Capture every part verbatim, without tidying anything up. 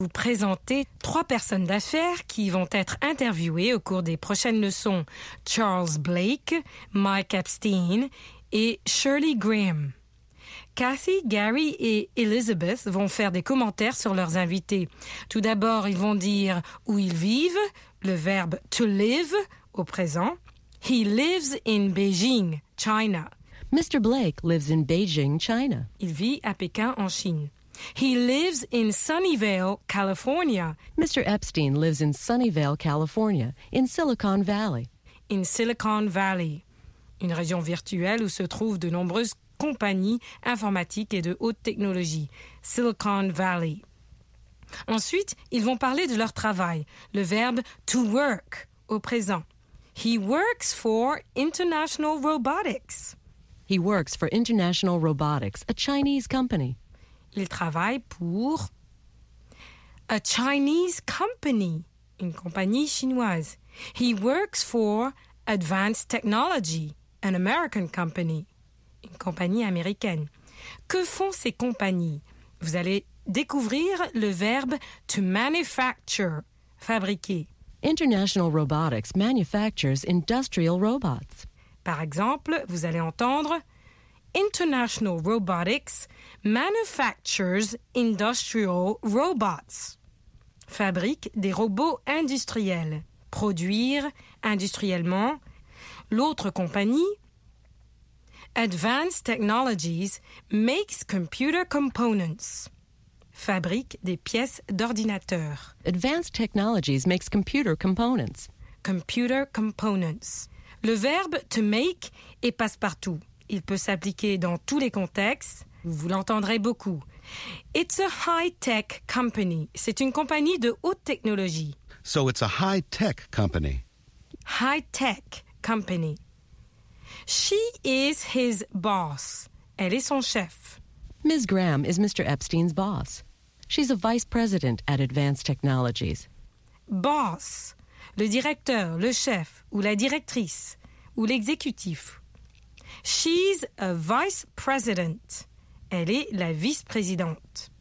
Vous présentez trois personnes d'affaires qui vont être interviewées au cours des prochaines leçons. Charles Blake, Mike Epstein et Shirley Graham. Kathy, Gary et Elizabeth vont faire des commentaires sur leurs invités. Tout d'abord, ils vont dire où ils vivent, le verbe to live au présent. He lives in Beijing, China. Mister Blake lives in Beijing, China. Il vit à Pékin, en Chine. He lives in Sunnyvale, California. Mister Epstein lives in Sunnyvale, California, in Silicon Valley. In Silicon Valley, une région virtuelle où se trouvent de nombreuses compagnies informatiques et de haute technologie. Silicon Valley. Ensuite, ils vont parler de leur travail, le verbe to work au présent. He works for International Robotics. He works for International Robotics, a Chinese company. Il travaille pour a Chinese company, une compagnie chinoise. He works for Advanced Technology, an American company, une compagnie américaine. Que font ces compagnies? Vous allez découvrir le verbe to manufacture, fabriquer. International Robotics manufactures industrial robots. Par exemple, vous allez entendre International Robotics manufactures industrial robots. Fabrique des robots industriels. Produire industriellement. L'autre compagnie, Advanced Technologies makes computer components. Fabrique des pièces d'ordinateur. Advanced Technologies makes computer components. Computer components. Le verbe to make est passe-partout. Il peut s'appliquer dans tous les contextes. Vous l'entendrez beaucoup. It's a high-tech company. C'est une compagnie de haute technologie. So it's a high-tech company. High-tech company. She is his boss. Elle est son chef. Miz Graham is Mister Epstein's boss. She's a vice president at Advanced Technologies. Boss. Le directeur, le chef, ou la directrice, ou l'exécutif. She's a vice president. Elle est la vice-présidente.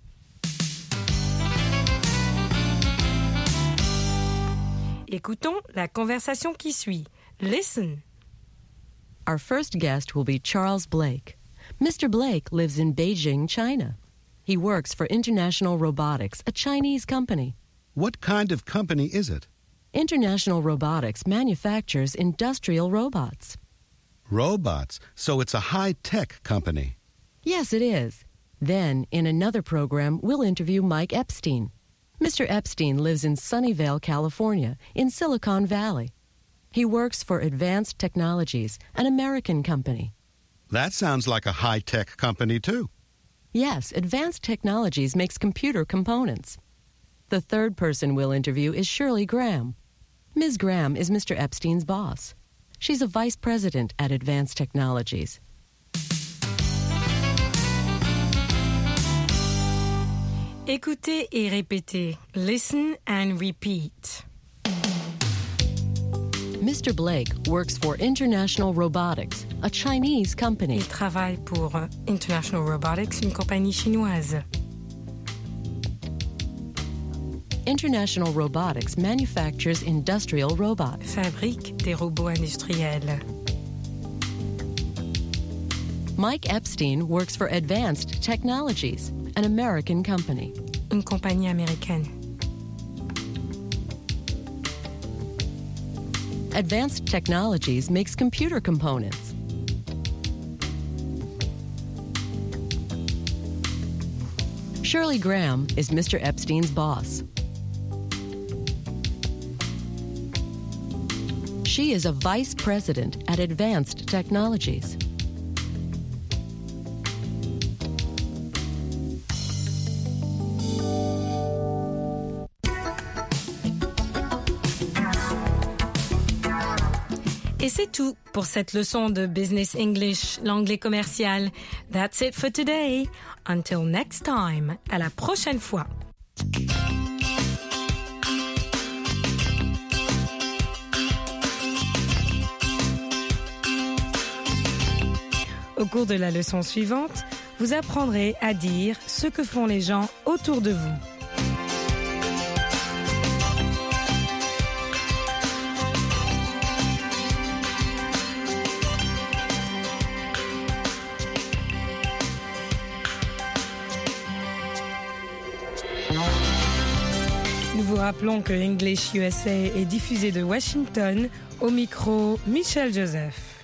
Écoutons la conversation qui suit. Listen. Our first guest will be Charles Blake. Mister Blake lives in Beijing, China. He works for International Robotics, a Chinese company. What kind of company is it? International Robotics manufactures industrial robots. Robots. So it's a high-tech company. Yes, it is. Then, in another program, we'll interview Mike Epstein. Mister Epstein lives in Sunnyvale, California, in Silicon Valley. He works for Advanced Technologies, an American company. That sounds like a high-tech company, too. Yes, Advanced Technologies makes computer components. The third person we'll interview is Shirley Graham. Miz Graham is Mister Epstein's boss. She's a vice president at Advanced Technologies. Écoutez et répétez. Listen and repeat. Mister Blake works for International Robotics, a Chinese company. Il travaille pour International Robotics, une compagnie chinoise. International Robotics manufactures industrial robots. Fabrique des robots industriels. Mike Epstein works for Advanced Technologies, an American company. Une compagnie américaine. Advanced Technologies makes computer components. Shirley Graham is Mister Epstein's boss. She is a vice president at Advanced Technologies. Et c'est tout pour cette leçon de Business English, l'anglais commercial. That's it for today. Until next time. À la prochaine fois. Au cours de la leçon suivante, vous apprendrez à dire ce que font les gens autour de vous. Nous vous rappelons que English U S A est diffusé de Washington, au micro Michel Joseph.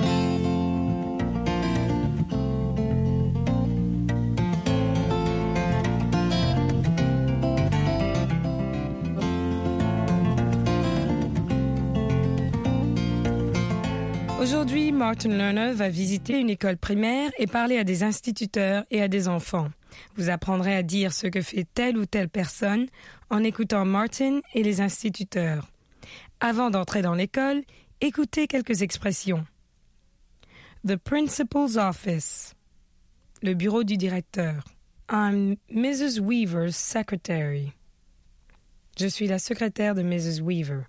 Aujourd'hui, Martin Lerner va visiter une école primaire et parler à des instituteurs et à des enfants. Vous apprendrez à dire ce que fait telle ou telle personne en écoutant Martin et les instituteurs. Avant d'entrer dans l'école, écoutez quelques expressions. The principal's office. Le bureau du directeur. I'm Missus Weaver's secretary. Je suis la secrétaire de Missus Weaver.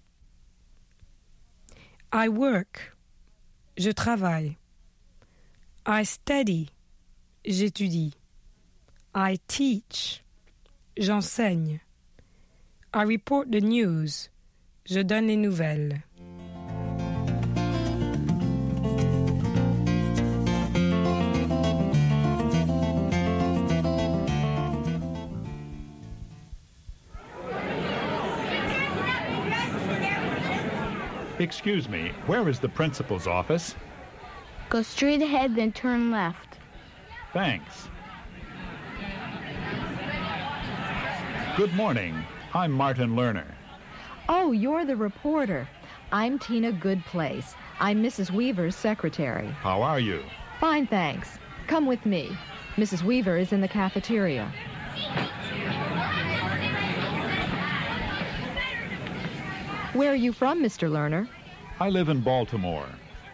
I work. Je travaille. I study. J'étudie. I teach. J'enseigne. I report the news. Je donne les nouvelles. Excuse me, where is the principal's office? Go straight ahead, then turn left. Thanks. Good morning. I'm Martin Lerner. Oh, you're the reporter. I'm Tina Goodplace. I'm Missus Weaver's secretary. How are you? Fine, thanks. Come with me. Missus Weaver is in the cafeteria. Where are you from, Mister Lerner? I live in Baltimore.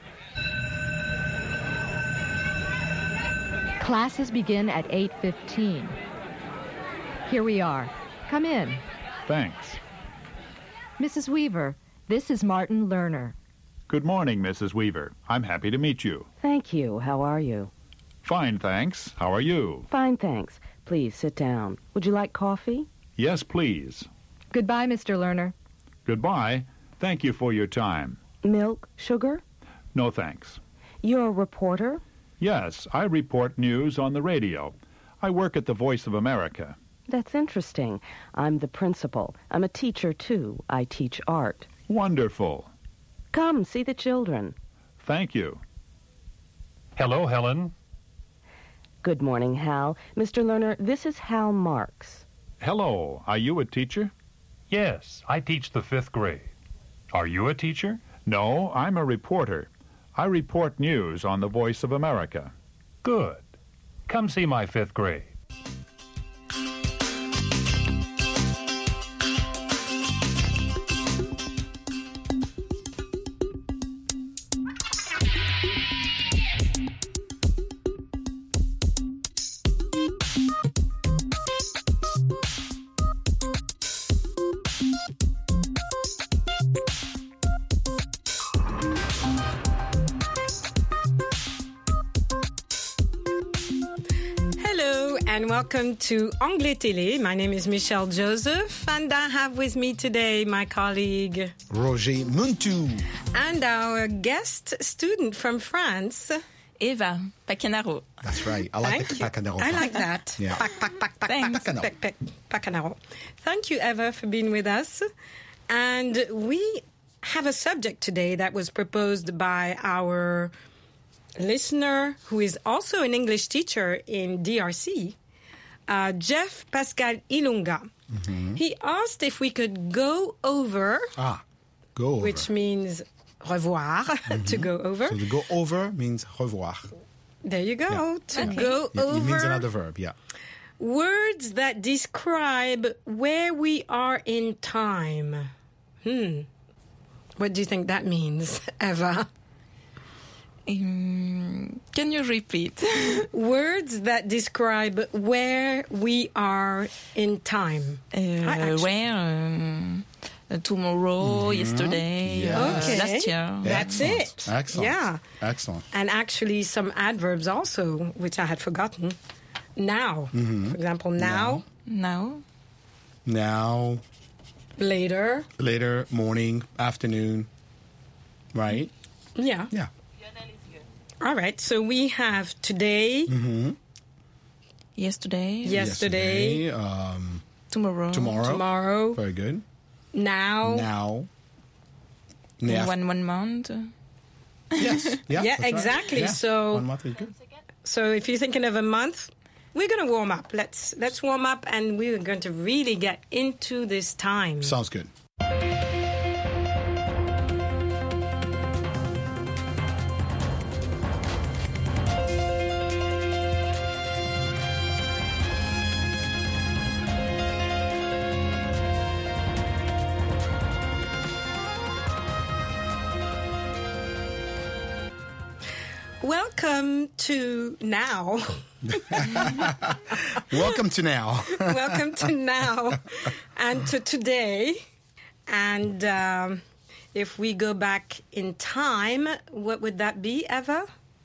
Classes begin at eight fifteen. Here we are. Come in. Thanks. Missus Weaver, this is Martin Lerner. Good morning, Missus Weaver. I'm happy to meet you. Thank you. How are you? Fine, thanks. How are you? Fine, thanks. Please sit down. Would you like coffee? Yes, please. Goodbye, Mister Lerner. Goodbye. Thank you for your time. Milk, sugar? No, thanks. You're a reporter? Yes, I report news on the radio. I work at the Voice of America. That's interesting. I'm the principal. I'm a teacher, too. I teach art. Wonderful. Come, see the children. Thank you. Hello, Helen. Good morning, Hal. Mister Lerner, this is Hal Marks. Hello. Are you a teacher? Yes, I teach the fifth grade. Are you a teacher? No, I'm a reporter. I report news on the Voice of America. Good. Come see my fifth grade. And welcome to Anglais Télé. My name is Michelle Joseph, and I have with me today my colleague Roger Muntu, and our guest student from France, Eva Pacanaro. That's right. I like the Pacanaro. I like that. Yeah. Pac, pac, pac, pac, Thanks. pac, pac, pac, Pacanaro. Thank you, Eva, for being with us. And we have a subject today that was proposed by our listener, who is also an English teacher in D R C, uh, Jeff Pascal Ilunga. Mm-hmm. He asked if we could go over, Ah, go over. which means revoir, mm-hmm. to go over. So to go over means revoir. There you go. Yeah. To Okay. go Yeah, over. it means another verb, yeah. Words that describe where we are in time. Hmm. What do you think that means, Eva? Um, can you repeat? Words that describe where we are in time. Uh, where? Um, uh, tomorrow, Mm-hmm. yesterday, Yeah. uh, Okay. last year. That's Excellent. it. Excellent. Yeah. Excellent. And actually some adverbs also, which I had forgotten. Now. Mm-hmm. For example, now, Now? Now, later. later, morning, afternoon, right? Yeah. Yeah. All right. So we have today, Mm-hmm. Yesterday? yesterday, um, Tomorrow. Tomorrow. Tomorrow. Very good. Now. Now. Yeah. One one month. Yes. Yeah, Yeah, that's right. exactly. Yeah. So, One month is good. so if you're thinking of a month, we're going to warm up. Let's let's warm up, and we're going to really get into this time. Sounds good. Welcome to now. Welcome to now. Welcome to now and to today. And um, if we go back in time, what would that be, Eva?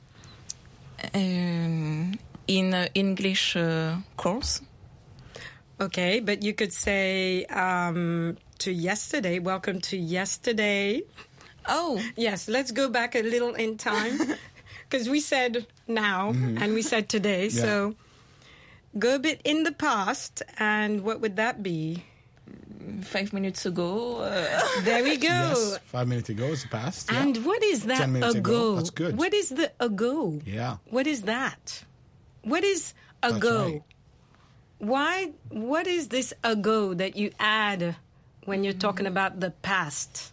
Um, in uh, English uh, course. Okay, but you could say um, to yesterday. Welcome to yesterday. Oh, Yes, let's go back a little in time. Because we said now and we said today. Yeah. So go a bit in the past. And what would that be? five minutes ago. Uh, There we go. Yes. Five minutes ago is past. Yeah. And what is that Ten minutes ago? ago. That's good. What is the ago? Yeah. What is that? What is ago? right. Why? What is this ago that you add when you're talking about the past?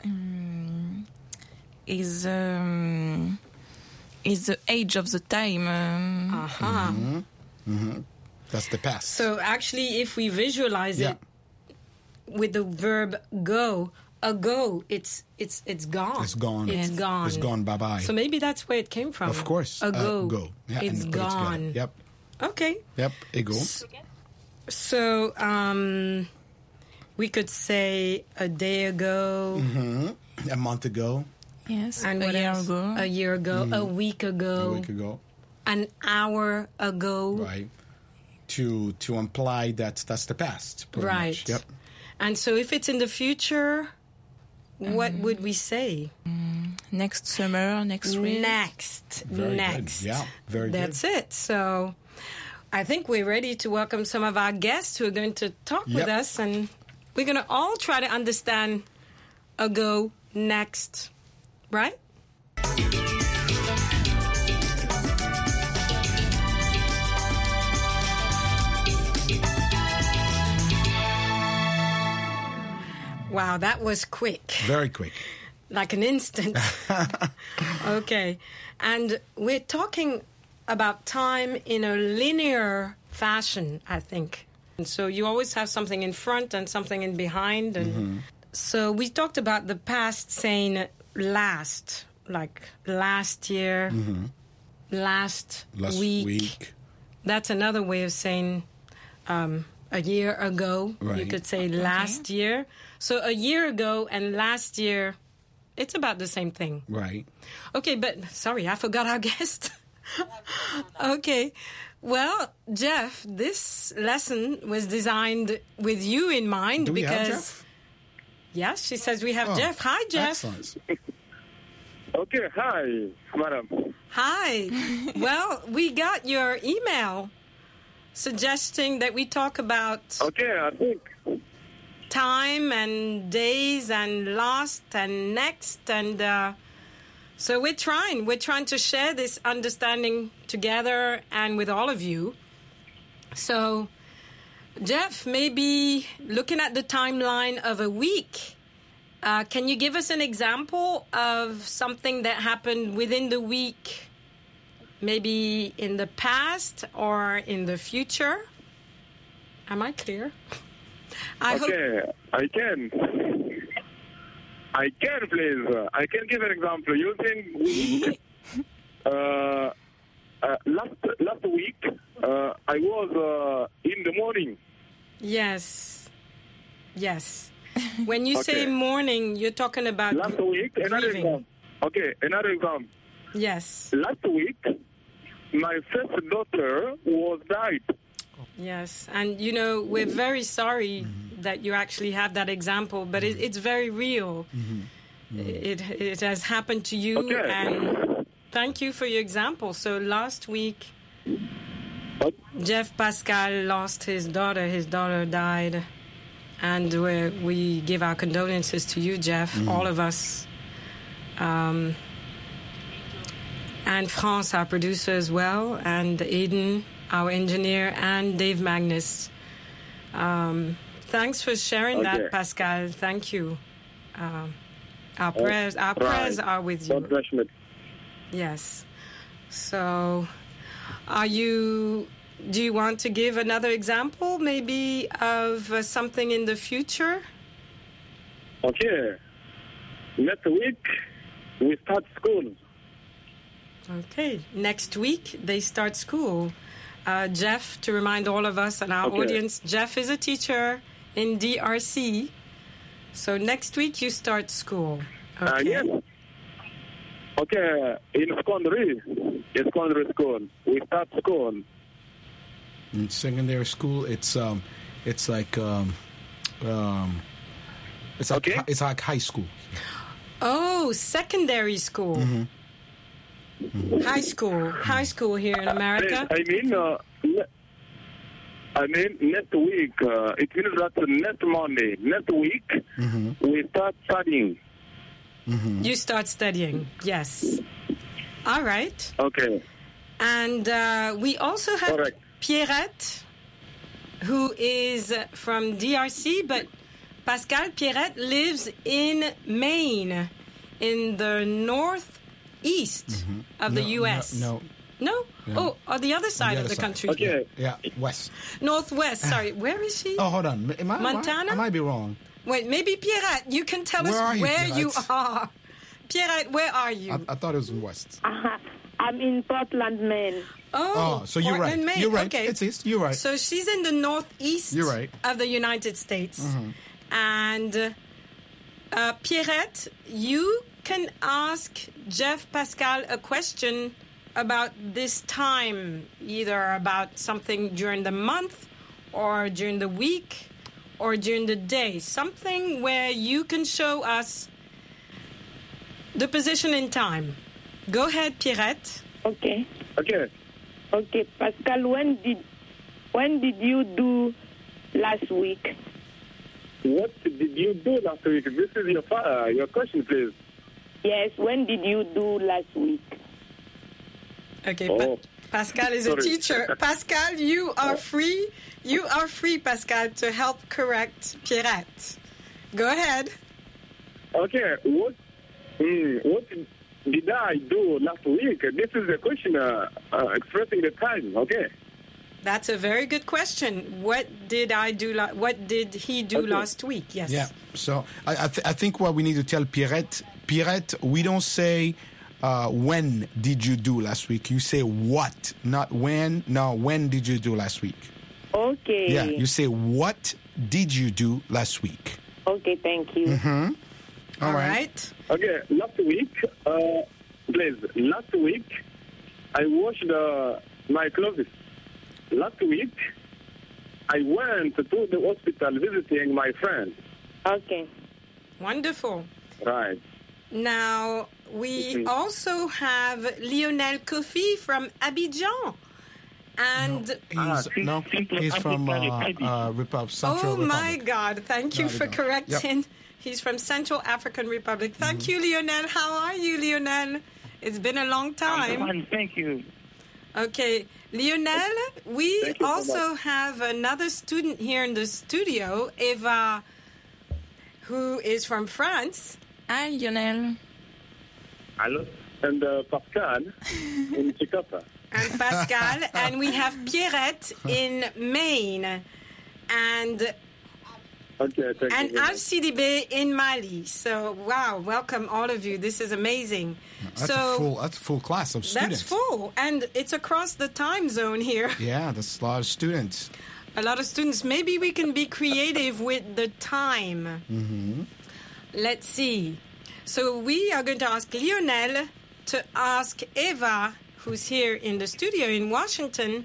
is um, is the age of the time. Um, Aha. That's the past. So actually, if we visualize Yeah. it with the verb go, ago, it's it's it's gone. It's gone. It's Yes. gone. It's gone. Bye bye. So maybe that's where it came from. Of course. Ago. Uh, go. Yeah, It's and put it together. gone. Yep. Okay. Yep. Ego. So um, we could say a day ago. A month ago. yes, And a what year else? ago. A year ago, a week ago, A week ago. an hour ago. Right. To to imply that that's the past. pretty Right. much. Yep. And so if it's in the future, what would we say? Next summer, next spring. Next. Very Next. good. Yeah. Very That's good. it. So I think we're ready to welcome some of our guests who are going to talk with Yep. us. And we're going to all try to understand ago, next. Right? Wow, that was quick. Very quick. Like an instant. Okay. And we're talking about time in a linear fashion, I think. And so you always have something in front and something in behind. And Mm-hmm. so we talked about the past saying last, like last year, last, Mm-hmm. Last week. week. That's another way of saying um, a year ago. You Right. could say last year. So a year ago and last year, it's about the same thing. Right. Okay, but sorry, I forgot our guest. Okay. Well, Jeff, this lesson was designed with you in mind Do we because have Jeff? yes, she says we have Oh, Jeff. Hi, Jeff. Excellent. Okay, hi, madam. Hi. Well, we got your email suggesting that we talk about Okay, I think. time and days and lost and next and uh, so we're trying we're trying to share this understanding together and with all of you. So Jeff, maybe looking at the timeline of a week, uh, can you give us an example of something that happened within the week, maybe in the past or in the future? Am I clear? I hope. Okay, I can. I can, please. I can give an example. Using week. uh, uh, last last week, uh, I was uh, in the morning. Yes. Yes. When you say Okay. morning, you're talking about Last gr- week, another grieving. example. Okay, another example. Yes. Last week, my first daughter was died. Yes. And, you know, we're very sorry that you actually have that example, but it, it's very real. It, it has happened to you. Okay. And thank you for your example. So last week, Jeff Pascal lost his daughter. His daughter died. And we, we give our condolences to you, Jeff, mm. all of us. Um, and France, our producer as well, and Aiden, our engineer, and Dave Magnus. Um, thanks for sharing okay. that, Pascal. Thank you. Um, our oh, prayers, our right. prayers are with you. Yes. So, are you? Do you want to give another example, maybe of uh, something in the future? Okay. Next week we start school. Okay. Next week they start school. Uh, Jeff, to remind all of us and our okay. audience, Jeff is a teacher in D R C. So next week you start school. Okay. Uh, yes. Okay. In secondary, in secondary school, we start school. In secondary school, it's um, it's like um, um, it's like okay. it's like high school. Oh, secondary school. Mm-hmm. Mm-hmm. High school, high school here in America. I mean, uh, I mean, next week, uh, it means that next Monday, next week, mm-hmm. we start studying. Mm-hmm. You start studying, yes. All right. Okay. And uh, we also have Correct. Pierrette, who is from D R C, but Pascal Pierrette lives in Maine, in the north. East mm-hmm. of the no, U S No. No? no? no. Oh, on the other side the of other the side. country. Okay. Yeah, west. Northwest, sorry. Where is she? Oh, hold on. Am I, Montana? I might be wrong. Wait, maybe Pierrette, you can tell where us are you, where Pierrette? you are. Pierrette, where are you? I, I thought it was in west. Uh-huh. I'm in Portland, Maine. Oh, oh so you're Portland, right. Maine. You're right. Okay. It's east. You're right. So she's in the northeast you're right. of the United States. Mm-hmm. And uh, Pierrette, you can ask Jeff Pascal a question about this time, either about something during the month or during the week or during the day, something where you can show us the position in time. Go ahead, Pierrette. Okay. Okay. Okay, Pascal, when did when did you do last week? What did you do last week? This is your uh, your question, please. Yes, when did you do last week? Okay, oh. pa- Pascal is Sorry. a teacher. Pascal, you are free. You are free, Pascal, to help correct Pierrette. Go ahead. Okay, what mm, what did I do last week? This is the question uh, uh, expressing the time. Okay. That's a very good question. What did I do? La- what did he do okay. last week? Yes. Yeah. So I I, th- I think what we need to tell Pierrette, Pierrette, we don't say uh, when did you do last week. You say what, not when. No, when did you do last week? Okay. Yeah. You say what did you do last week? Okay. Thank you. Mm-hmm. All, All right. right. Okay. Last week, uh, please. Last week, I washed uh, my clothes. Last week, I went to the hospital visiting my friend. Okay. Wonderful. Right. Now, we mm-hmm. also have Lionel Kofi from Abidjan. And no, he's, no, he's from uh, uh, Republic, Central oh Republic. my God! Thank you no, for no. correcting. Yep. He's from Central African Republic. Thank mm-hmm. you, Lionel. How are you, Lionel? It's been a long time. I'm fine, thank you. Okay, Lionel. We Thank you so also much. have another student here in the studio, Eva, who is from France. Hi, Lionel. Hello. And uh, Pascal in Chicago. And Pascal, and we have Pierrette in Maine, and okay, thank and you. Al Sidibé in Mali. So wow, welcome all of you. This is amazing. That's so a full that's a full class of students. that's full, and it's across the time zone here. Yeah, that's a lot of students. A lot of students. Maybe we can be creative with the time. Mm-hmm. Let's see. So we are going to ask Lionel to ask Eva, who's here in the studio in Washington,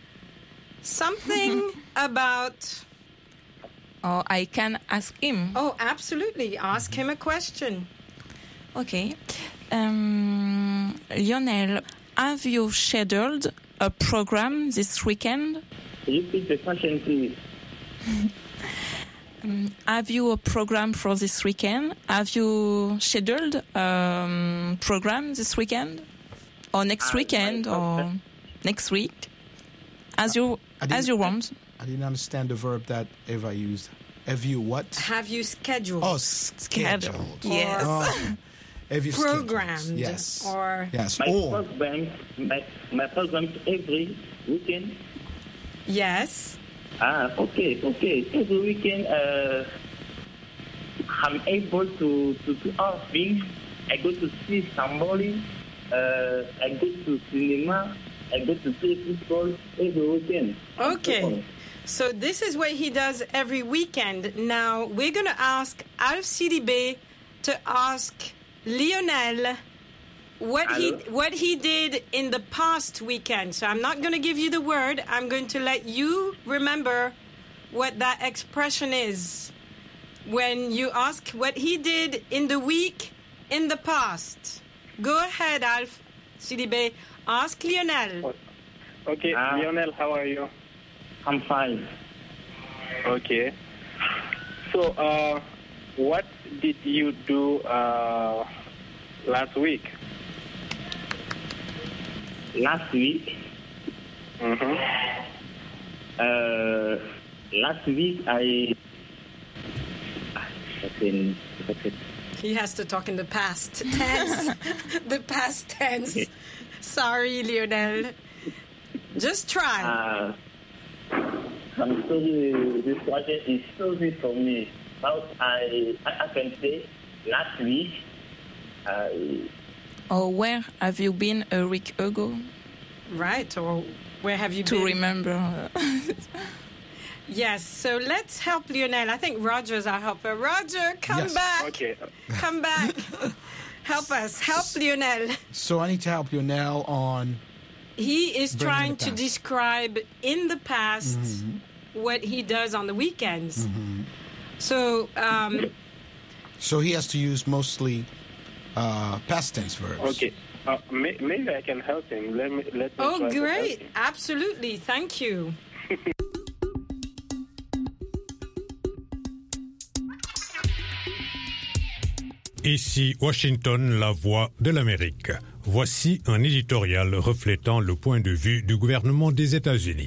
something about... Or I can ask him. Oh, absolutely. Ask him a question. Okay. Um, Lionel, have you scheduled a program this weekend? Repeat the question, please. Um, have you a program for this weekend? Have you scheduled a um, program this weekend? Or next Uh, weekend? my- Or next week? As you, as you want. I didn't understand the verb that Eva used. Have you what? Have you scheduled? Oh, scheduled. Yes. Oh. Have you Programmed. scheduled? Yes. Or Yes. My Or. program, my, my program every weekend. yes. Ah, okay, okay. Every weekend, uh, I'm able to to do all things. I go to see somebody. Uh, I go to cinema. I go to play football every weekend. Okay. So this is what he does every weekend. Now we're going to ask Alf Sidibé to ask Lionel what he Hello? what he did in the past weekend. So I'm not going to give you the word. I'm going to let you remember what that expression is when you ask what he did in the week in the past. Go ahead, Alf Sidibé. Ask Lionel. Okay, Ah. Lionel, how are you? I'm fine. Okay. So, uh, what did you do uh, last week? Last week, Mm-hmm. uh, last week I. Okay, okay. He has to talk in the past tense. The past tense. Sorry, Lionel. Just try. Uh, I'm sorry, this project is so big for me. But I, I, I can say last week, I, Or where have you been a week ago? Right, or where have you To been? remember. Yes, so let's help Lionel. I think Roger's our helper. Roger, come Yes. back. Okay. Come back. Help us. Help Lionel. So I need to help Lionel on. He is Bring in trying the to past. describe in the past what he does on the weekends. So, um, So he has to use mostly uh, past tense verbs. Okay. Uh, may, maybe I can help him. Let me. Let me oh, try to help great. him. Absolutely. Thank you. Ici Washington, la voix de l'Amérique. Voici un éditorial reflétant le point de vue du gouvernement des États-Unis.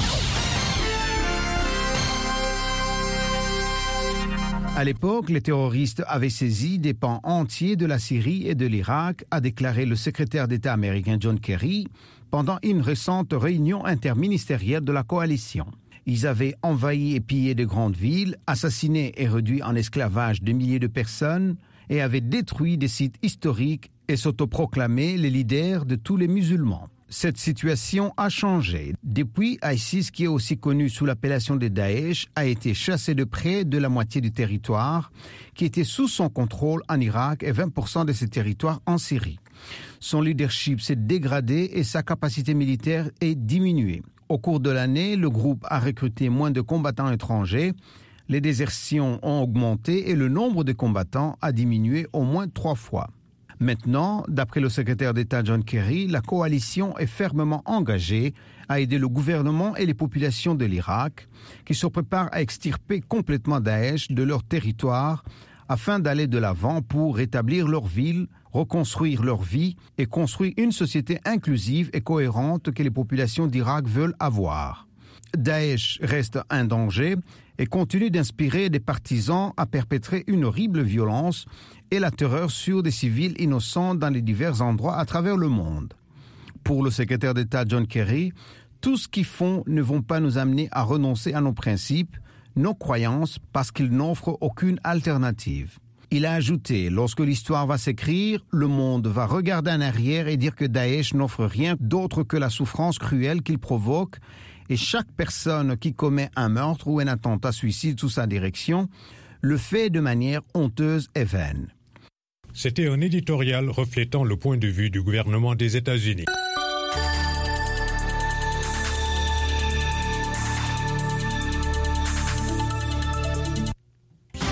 À l'époque, les terroristes avaient saisi des pans entiers de la Syrie et de l'Irak, a déclaré le secrétaire d'État américain John Kerry pendant une récente réunion interministérielle de la coalition. Ils avaient envahi et pillé de grandes villes, assassiné et réduit en esclavage des milliers de personnes et avaient détruit des sites historiques et s'autoproclamé les leaders de tous les musulmans. Cette situation a changé. Depuis, ISIS, qui est aussi connu sous l'appellation de Daesh, a été chassé de près de la moitié du territoire qui était sous son contrôle en Irak et vingt pour cent de ce territoire en Syrie. Son leadership s'est dégradé et sa capacité militaire est diminuée. Au cours de l'année, le groupe a recruté moins de combattants étrangers, les désertions ont augmenté et le nombre de combattants a diminué au moins trois fois. Maintenant, d'après le secrétaire d'État John Kerry, la coalition est fermement engagée à aider le gouvernement et les populations de l'Irak, qui se préparent à extirper complètement Daesh de leur territoire afin d'aller de l'avant pour rétablir leur ville, reconstruire leur vie et construire une société inclusive et cohérente que les populations d'Irak veulent avoir. Daesh reste un danger et continue d'inspirer des partisans à perpétrer une horrible violence et la terreur sur des civils innocents dans les divers endroits à travers le monde. Pour le secrétaire d'État John Kerry, tout ce qu'ils font ne vont pas nous amener à renoncer à nos principes, nos croyances, parce qu'ils n'offrent aucune alternative. Il a ajouté, lorsque l'histoire va s'écrire, le monde va regarder en arrière et dire que Daesh n'offre rien d'autre que la souffrance cruelle qu'il provoque, et chaque personne qui commet un meurtre ou un attentat suicide sous sa direction le fait de manière honteuse et vaine. C'était un éditorial reflétant le point de vue du gouvernement des États-Unis.